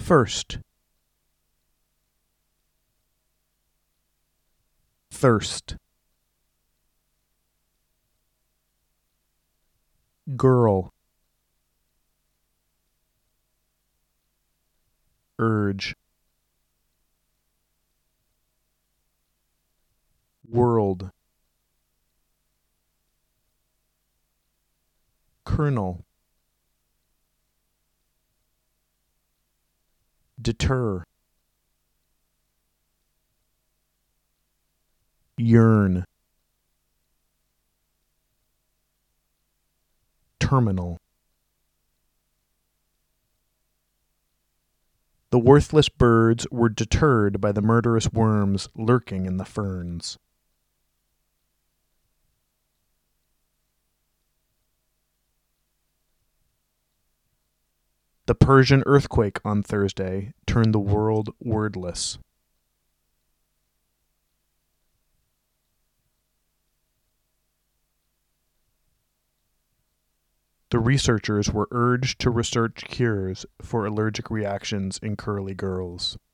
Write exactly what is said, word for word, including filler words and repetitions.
First. Thirst. Girl. Urge. World. Kernel. Deter. Yearn. Terminal. The worthless birds were deterred by the murderous worms lurking in the ferns. The Persian earthquake on Thursday turned the world wordless. The researchers were urged to research cures for allergic reactions in curly girls.